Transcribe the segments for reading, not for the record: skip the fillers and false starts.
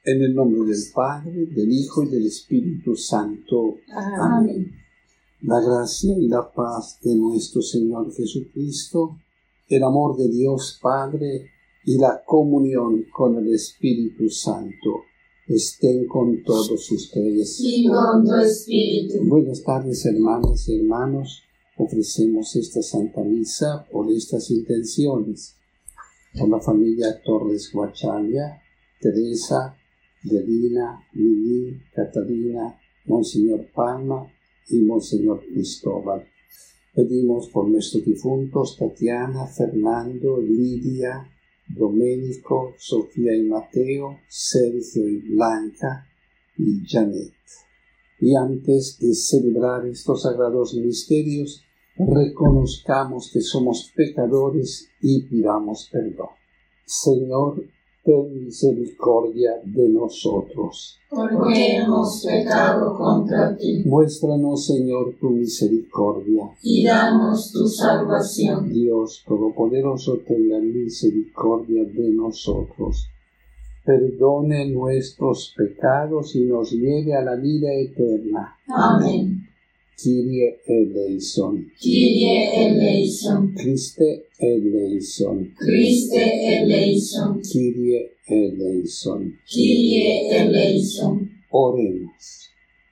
En el nombre del Padre, del Hijo y del Espíritu Santo. Amén. La gracia y la paz de nuestro Señor Jesucristo, el amor de Dios Padre y la comunión con el Espíritu Santo estén con todos ustedes. Y con tu espíritu. Buenas tardes, hermanas y hermanos. Ofrecemos esta Santa Misa por estas intenciones. Por la familia Torres Guachalla, Teresa, Delina, Lili, Catalina, Monseñor Palma y Monseñor Cristóbal. Pedimos por nuestros difuntos Tatiana, Fernando, Lidia, Domenico, Sofía y Mateo, Sergio y Blanca y Janet. Y antes de celebrar estos sagrados misterios, reconozcamos que somos pecadores y pidamos perdón. Señor, ten misericordia de nosotros. Porque hemos pecado contra ti. Muéstranos, Señor, tu misericordia. Y danos tu salvación. Dios Todopoderoso, tenga misericordia de nosotros. Perdone nuestros pecados y nos lleve a la vida eterna. Amén. Kyrie eleison. Kyrie eleison. Christe eleison. Christe eleison. Kyrie eleison. Kyrie eleison. Oremos.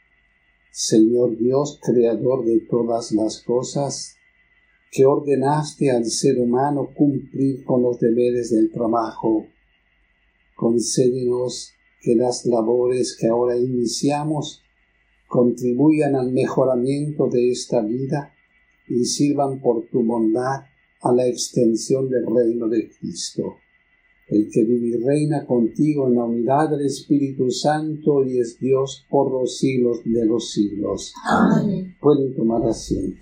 Señor Dios, creador de todas las cosas, que ordenaste al ser humano cumplir con los deberes del trabajo, concédenos que las labores que ahora iniciamos contribuyan al mejoramiento de esta vida y sirvan por tu bondad a la extensión del reino de Cristo, el que vive y reina contigo en la unidad del Espíritu Santo y es Dios por los siglos de los siglos. Amén. Pueden tomar asiento.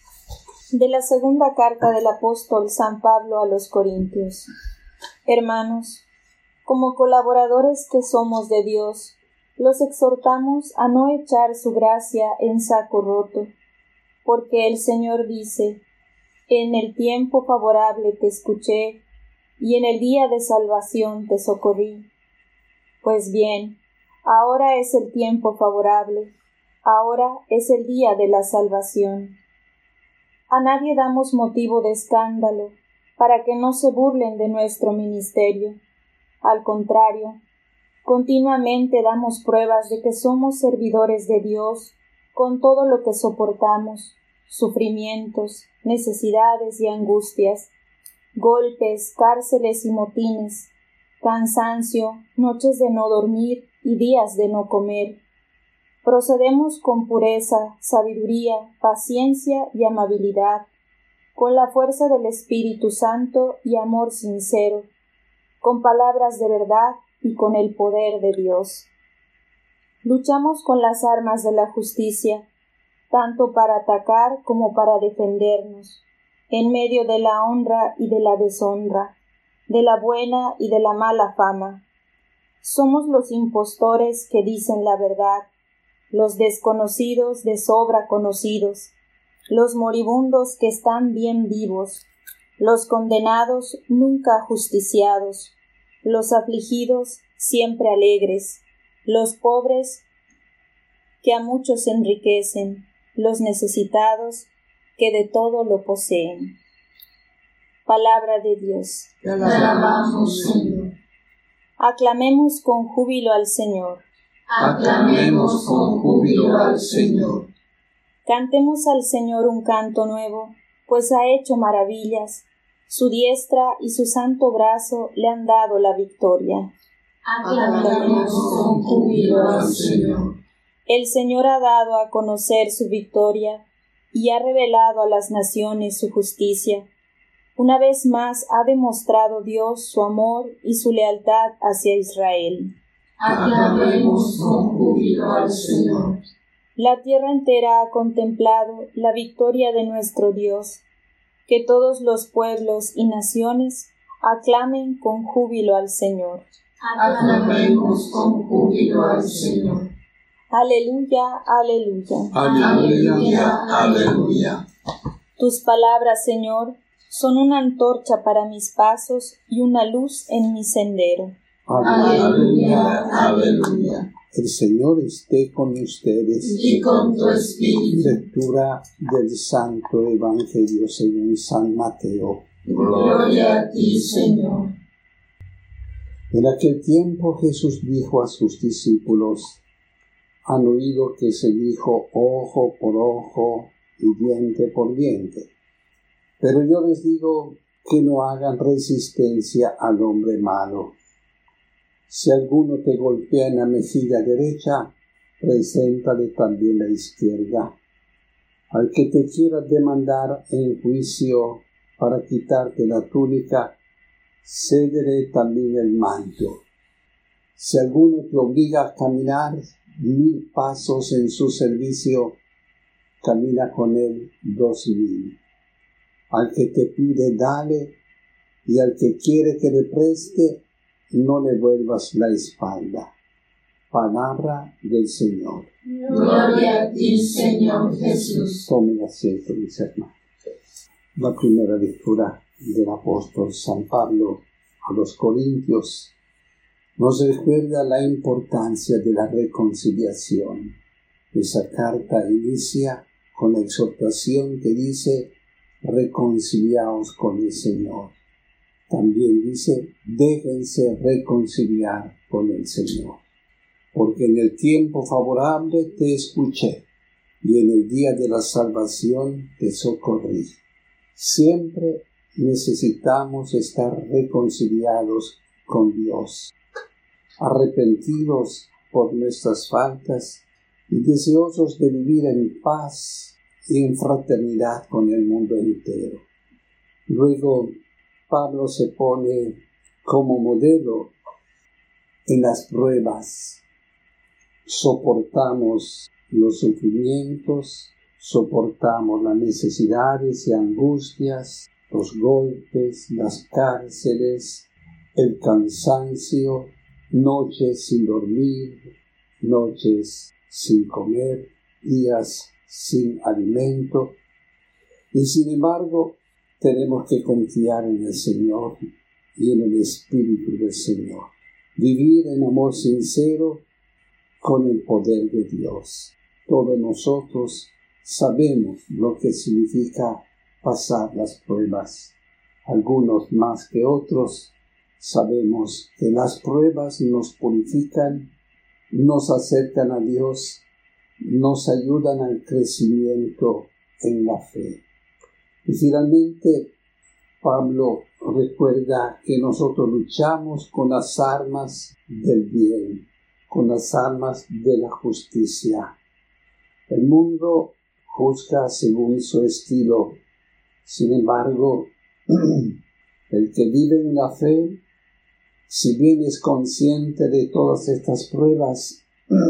De la segunda carta del apóstol San Pablo a los Corintios. Hermanos, como colaboradores que somos de Dios, los exhortamos a no echar su gracia en saco roto, porque el Señor dice: en el tiempo favorable te escuché, y en el día de salvación te socorrí. Pues bien, ahora es el tiempo favorable, ahora es el día de la salvación. A nadie damos motivo de escándalo, para que no se burlen de nuestro ministerio. Al contrario, continuamente damos pruebas de que somos servidores de Dios con todo lo que soportamos, sufrimientos, necesidades y angustias, golpes, cárceles y motines, cansancio, noches de no dormir y días de no comer. Procedemos con pureza, sabiduría, paciencia y amabilidad, con la fuerza del Espíritu Santo y amor sincero, con palabras de verdad y con el poder de Dios. Luchamos con las armas de la justicia, tanto para atacar como para defendernos, en medio de la honra y de la deshonra, de la buena y de la mala fama. Somos los impostores que dicen la verdad, los desconocidos de sobra conocidos, los moribundos que están bien vivos, los condenados nunca ajusticiados, los afligidos siempre alegres, los pobres que a muchos enriquecen, los necesitados que de todo lo poseen. Palabra de Dios. Te alabamos, Señor. Aclamemos con júbilo al Señor. Aclamemos con júbilo al Señor. Cantemos al Señor un canto nuevo, pues ha hecho maravillas. Su diestra y su santo brazo le han dado la victoria. Aclamemos con júbilo al Señor. El Señor ha dado a conocer su victoria y ha revelado a las naciones su justicia. Una vez más ha demostrado Dios su amor y su lealtad hacia Israel. Aclamemos con júbilo al Señor. La tierra entera ha contemplado la victoria de nuestro Dios. Que todos los pueblos y naciones aclamen con júbilo al Señor. Aclamemos con júbilo al Señor. Aleluya, aleluya. Aleluya, aleluya. Tus palabras, Señor, son una antorcha para mis pasos y una luz en mi sendero. Aleluya, aleluya. El Señor esté con ustedes. Y con tu espíritu. Lectura del Santo Evangelio según San Mateo. Gloria a ti, Señor. En aquel tiempo Jesús dijo a sus discípulos: han oído que se dijo ojo por ojo y diente por diente. Pero yo les digo que no hagan resistencia al hombre malo. Si alguno te golpea en la mejilla derecha, preséntale también la izquierda. Al que te quiera demandar en juicio para quitarte la túnica, cédele también el manto. Si alguno te obliga a caminar 1000 pasos en su servicio, camina con él 2000. Al que te pide, dale, y al que quiere que le preste, no le vuelvas la espalda. Palabra del Señor. Gloria a ti, Señor Jesús. Tomen asiento, mis hermanos. La primera lectura del apóstol San Pablo a los Corintios nos recuerda la importancia de la reconciliación. Esa carta inicia con la exhortación que dice: reconciliaos con el Señor. También dice: déjense reconciliar con el Señor. Porque en el tiempo favorable te escuché, y en el día de la salvación te socorrí. Siempre necesitamos estar reconciliados con Dios, arrepentidos por nuestras faltas y deseosos de vivir en paz y en fraternidad con el mundo entero. Luego, Pablo se pone como modelo en las pruebas. Soportamos los sufrimientos, soportamos las necesidades y angustias, los golpes, las cárceles, el cansancio, noches sin dormir, noches sin comer, días sin alimento. Y sin embargo, tenemos que confiar en el Señor y en el Espíritu del Señor. Vivir en amor sincero con el poder de Dios. Todos nosotros sabemos lo que significa pasar las pruebas. Algunos más que otros sabemos que las pruebas nos purifican, nos acercan a Dios, nos ayudan al crecimiento en la fe. Y finalmente, Pablo recuerda que nosotros luchamos con las armas del bien, con las armas de la justicia. El mundo juzga según su estilo. Sin embargo, el que vive en la fe, si bien es consciente de todas estas pruebas,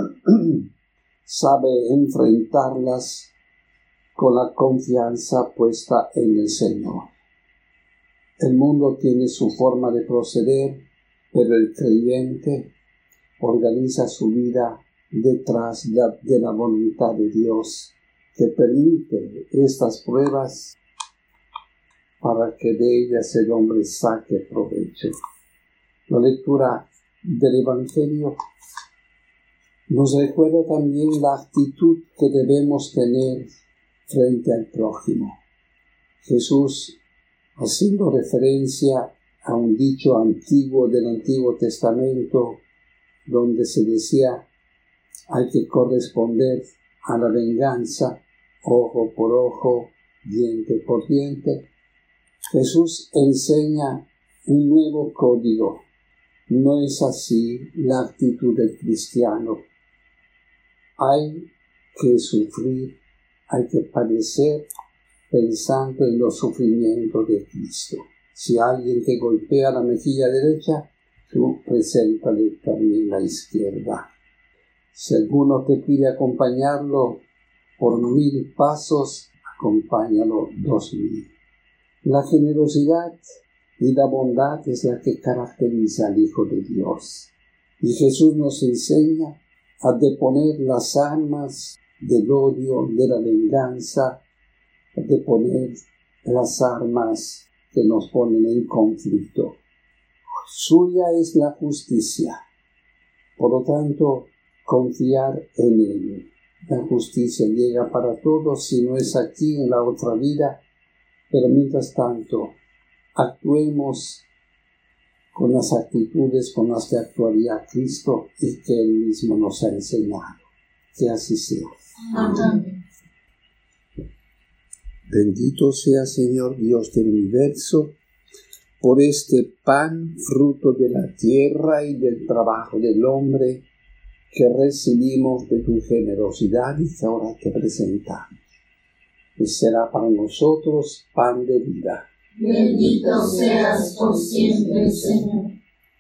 sabe enfrentarlas con la confianza puesta en el Señor. El mundo tiene su forma de proceder, pero el creyente organiza su vida detrás de la voluntad de Dios, que permite estas pruebas para que de ellas el hombre saque provecho. La lectura del Evangelio nos recuerda también la actitud que debemos tener frente al prójimo. Jesús, haciendo referencia a un dicho antiguo del Antiguo Testamento, donde se decía: hay que corresponder a la venganza, ojo por ojo, diente por diente. Jesús enseña un nuevo código. No es así la actitud del cristiano. Hay que sufrir, hay que padecer pensando en los sufrimientos de Cristo. Si alguien te golpea la mejilla derecha, tú preséntale también la izquierda. Si alguno te pide acompañarlo por 1000 pasos, acompáñalo 2000. La generosidad y la bondad es la que caracteriza al Hijo de Dios. Y Jesús nos enseña a deponer las armas del odio, de la venganza, a deponer las armas que nos ponen en conflicto. Suya es la justicia. Por lo tanto, confiar en Él. La justicia llega para todos, si no es aquí, en la otra vida, pero mientras tanto, actuemos con las actitudes con las que actuaría Cristo y que Él mismo nos ha enseñado. Que así sea. Amén. Bendito sea, Señor Dios del universo, por este pan, fruto de la tierra y del trabajo del hombre, que recibimos de tu generosidad y que ahora te presentamos. Y será para nosotros pan de vida. Bendito seas por siempre, Señor.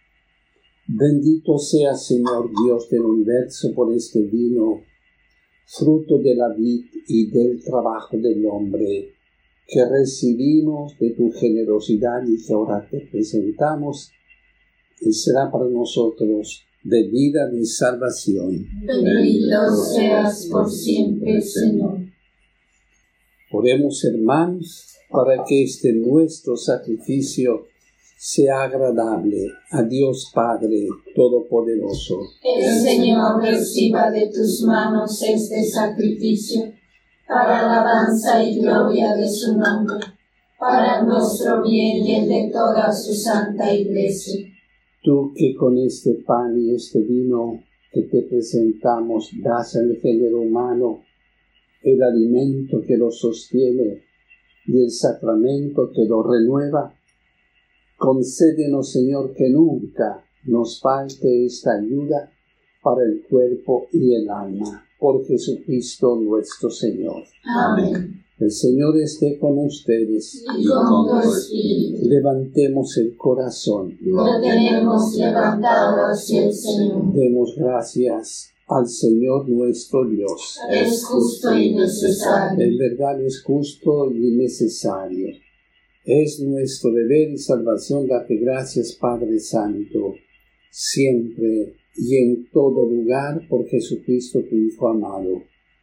Bendito sea, Señor Dios del universo, por este vino, fruto de la vid y del trabajo del hombre, que recibimos de tu generosidad y que ahora te presentamos, y será para nosotros de vida y salvación. Bendito seas por siempre, Señor. Oremos, hermanos, para que este nuestro sacrificio sea agradable a Dios Padre Todopoderoso. El Señor reciba de tus manos este sacrificio, para alabanza y gloria de su nombre, para nuestro bien y el de toda su santa Iglesia. Tú que con este pan y este vino que te presentamos das al género humano el alimento que lo sostiene y el sacramento que lo renueva, concédenos, Señor, que nunca nos falte esta ayuda para el cuerpo y el alma, por Jesucristo nuestro Señor. Amén. El Señor esté con ustedes. Y con tu espíritu. Levantemos el corazón. Lo tenemos levantado hacia el Señor. Demos gracias al Señor nuestro Dios. Es justo y necesario. En verdad es justo y necesario. Es nuestro deber y salvación darte gracias, Padre Santo, siempre y en todo lugar, por Jesucristo tu Hijo amado.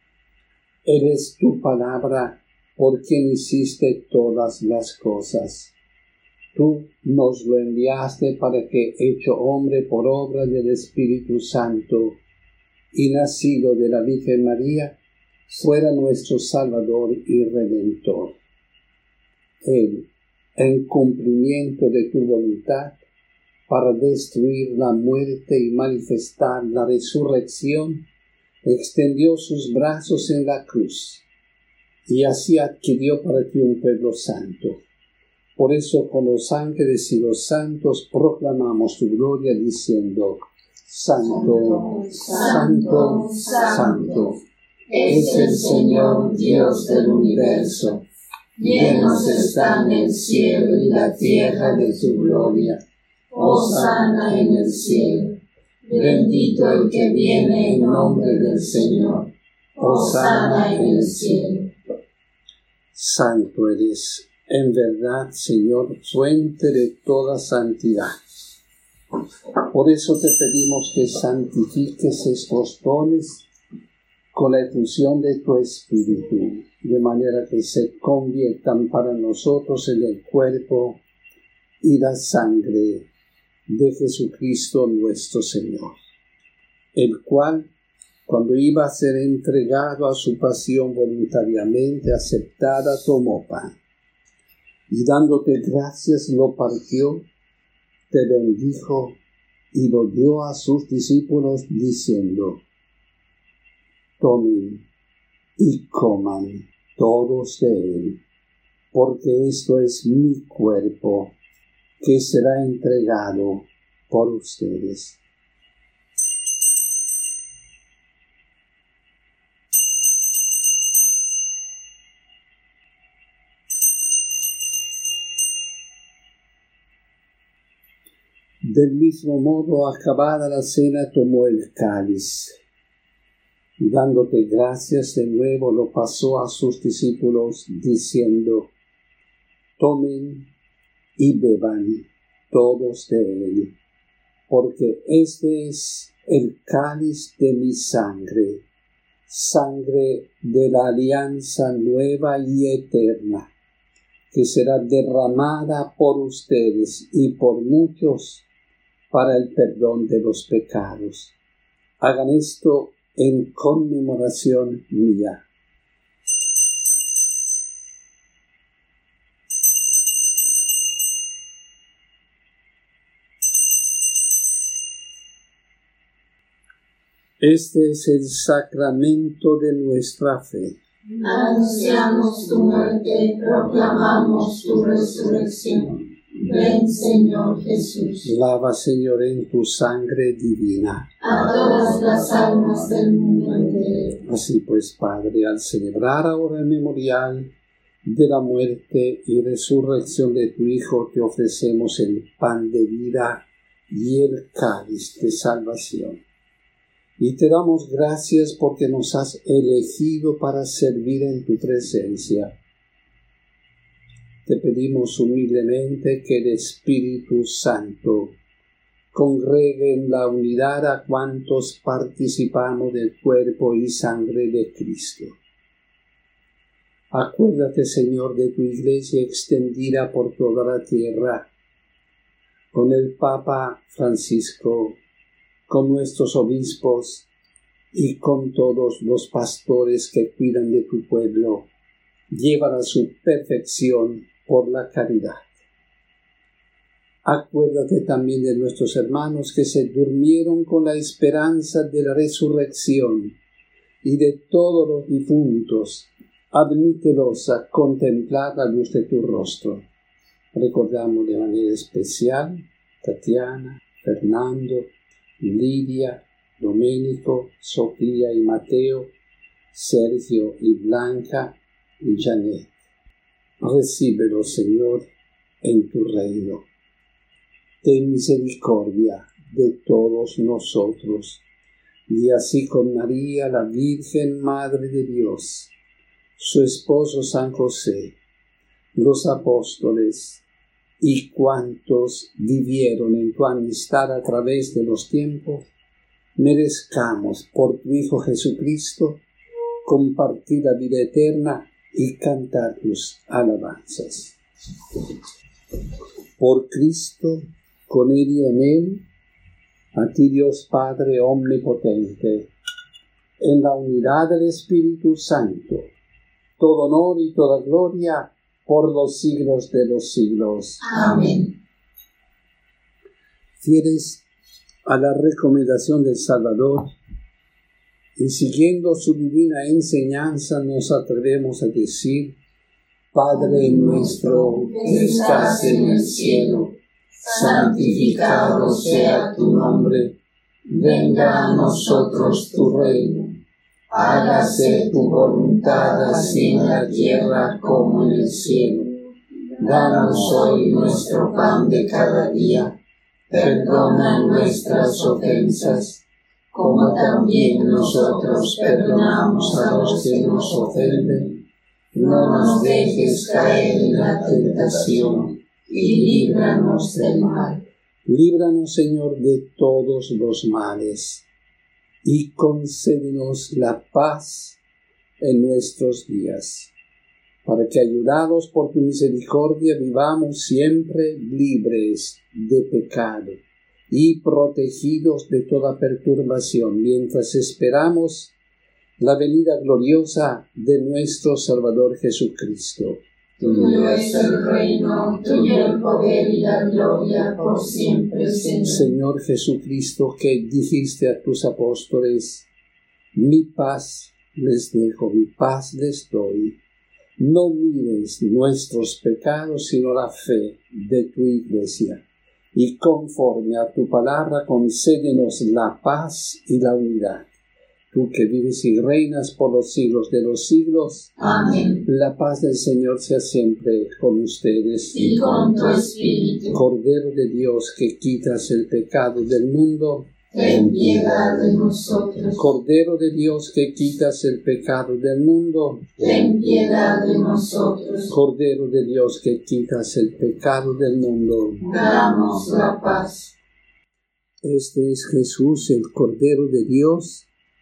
Él es tu palabra, por quien hiciste todas las cosas. Tú nos lo enviaste para que, hecho hombre por obra del Espíritu Santo y nacido de la Virgen María, fuera nuestro Salvador y Redentor. Él, en cumplimiento de tu voluntad, para destruir la muerte y manifestar la resurrección, extendió sus brazos en la cruz, y así adquirió para ti un pueblo santo. Por eso con los ángeles y los santos proclamamos tu gloria diciendo: Santo, Santo, Santo, es el Señor Dios del universo. Llenos están el cielo y la tierra de tu gloria. Hosana en el cielo. Bendito el que viene en nombre del Señor. Hosana en el cielo. Santo eres, en verdad, Señor, fuente de toda santidad. Por eso te pedimos que santifiques estos dones con la efusión de tu Espíritu, de manera que se conviertan para nosotros en el cuerpo y la sangre de Jesucristo nuestro Señor, el cual, cuando iba a ser entregado a su pasión voluntariamente aceptada, tomó pan, y dándote gracias lo partió, te bendijo y lo dio a sus discípulos diciendo: Tomen y coman todos de él, porque esto es mi cuerpo, que será entregado por ustedes. Del mismo modo, acabada la cena, tomó el cáliz, y dándote gracias de nuevo lo pasó a sus discípulos, diciendo: Tomen y beban todos de él, porque este es el cáliz de mi sangre, sangre de la alianza nueva y eterna, que será derramada por ustedes y por muchos para el perdón de los pecados. Hagan esto en conmemoración mía. Este es el sacramento de nuestra fe. Anunciamos tu muerte, proclamamos tu resurrección. Ven, Señor Jesús. Lava, Señor, en tu sangre divina a todas las almas del mundo entero. Así pues, Padre, al celebrar ahora el memorial de la muerte y resurrección de tu Hijo, te ofrecemos el pan de vida y el cáliz de salvación. Y te damos gracias porque nos has elegido para servir en tu presencia. Te pedimos humildemente que el Espíritu Santo congregue en la unidad a cuantos participamos del cuerpo y sangre de Cristo. Acuérdate, Señor, de tu Iglesia extendida por toda la tierra, con el Papa Francisco, con nuestros obispos y con todos los pastores que cuidan de tu pueblo. Llévala a su perfección por la caridad. Acuérdate también de nuestros hermanos que se durmieron con la esperanza de la resurrección y de todos los difuntos. Admítelos a contemplar la luz de tu rostro. Recordamos de manera especial Tatiana, Fernando, Lidia, Domenico, Sofía y Mateo, Sergio y Blanca y Janet. Recíbelo, Señor, en tu reino. Ten misericordia de todos nosotros, y así con María, la Virgen Madre de Dios, su esposo San José, los apóstoles y cuantos vivieron en tu amistad a través de los tiempos, merezcamos por tu Hijo Jesucristo compartir la vida eterna y cantar tus alabanzas. Por Cristo, con Él y en Él, a ti Dios Padre omnipotente, en la unidad del Espíritu Santo, todo honor y toda gloria por los siglos de los siglos. Amén. Fieles a la recomendación del Salvador y siguiendo su divina enseñanza, nos atrevemos a decir: Padre nuestro que estás en el cielo, santificado sea tu nombre. Venga a nosotros tu reino. Hágase tu voluntad así en la tierra como en el cielo. Danos hoy nuestro pan de cada día. Perdona nuestras ofensas, como también nosotros perdonamos a los que nos ofenden. No nos dejes caer en la tentación, y líbranos del mal. Líbranos, Señor, de todos los males, y concédenos la paz en nuestros días, para que, ayudados por tu misericordia, vivamos siempre libres de pecado y protegidos de toda perturbación, mientras esperamos la venida gloriosa de nuestro Salvador Jesucristo. Tuyo es el reino, tuyo el poder y la gloria por siempre, Señor. Señor Jesucristo, que dijiste a tus apóstoles: mi paz les dejo, mi paz les doy. No mires nuestros pecados, sino la fe de tu Iglesia. Y conforme a tu palabra, concédenos la paz y la unidad. Tú que vives y reinas por los siglos de los siglos. Amén. La paz del Señor sea siempre con ustedes. Y con tu espíritu. Cordero de Dios, que quitas el pecado del mundo, ten piedad de nosotros. Cordero de Dios, que quitas el pecado del mundo, ten piedad de nosotros. Cordero de Dios, que quitas el pecado del mundo, damos la paz. Este es Jesús, el Cordero de Dios,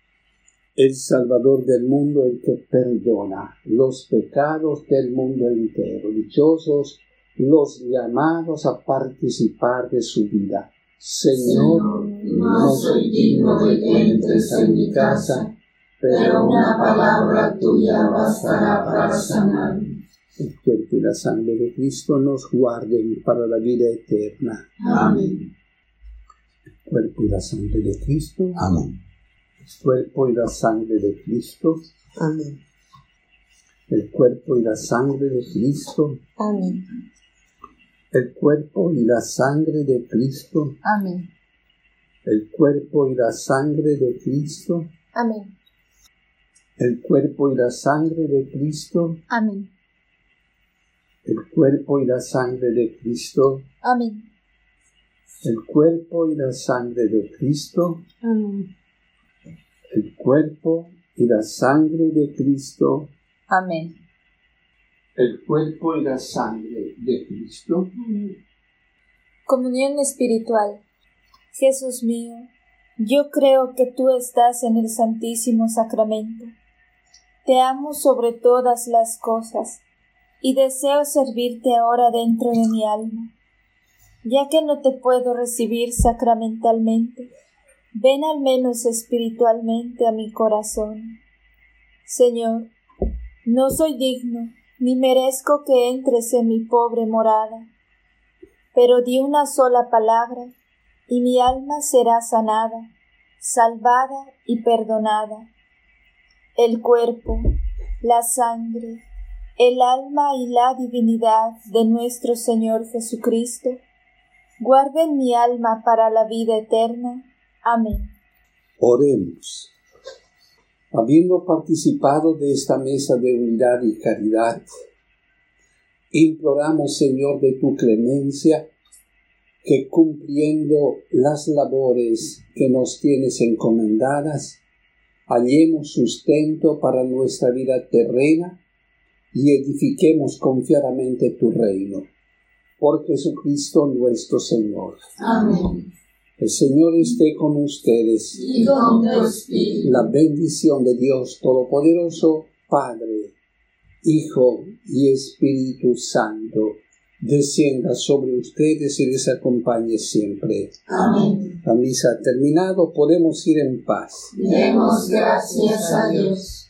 el Salvador del mundo, el que perdona los pecados del mundo entero. Dichosos los llamados a participar de su vida. Señor, no soy digno de que entres en mi casa, pero una palabra tuya bastará para sanarme. El cuerpo y la sangre de Cristo nos guarden para la vida eterna. Amén. El cuerpo y la sangre de Cristo. Amén. El cuerpo y la sangre de Cristo. Amén. El cuerpo y la sangre de Cristo. Amén. El cuerpo y la sangre de Cristo. Amén. El cuerpo y la sangre de Cristo. Amén. El cuerpo y la sangre de Cristo. Amén. El cuerpo y la sangre de Cristo. Amén. El cuerpo y la sangre de Cristo. Amén. El cuerpo y la sangre de Cristo. Amén. El cuerpo y la sangre de Cristo. Comunión espiritual. Jesús mío, yo creo que tú estás en el Santísimo Sacramento. Te amo sobre todas las cosas y deseo servirte ahora dentro de mi alma. Ya que no te puedo recibir sacramentalmente, ven al menos espiritualmente a mi corazón. Señor, no soy digno ni merezco que entres en mi pobre morada, pero di una sola palabra y mi alma será sanada, salvada y perdonada. El cuerpo, la sangre, el alma y la divinidad de nuestro Señor Jesucristo guarden mi alma para la vida eterna. Amén. Oremos. Habiendo participado de esta mesa de unidad y caridad, imploramos, Señor, de tu clemencia, que cumpliendo las labores que nos tienes encomendadas, hallemos sustento para nuestra vida terrena y edifiquemos confiadamente tu reino. Por Jesucristo nuestro Señor. Amén. El Señor esté con ustedes. Y con tu espíritu. La bendición de Dios Todopoderoso, Padre, Hijo y Espíritu Santo, descienda sobre ustedes y les acompañe siempre. Amén. La misa ha terminado, podemos ir en paz. Demos gracias a Dios.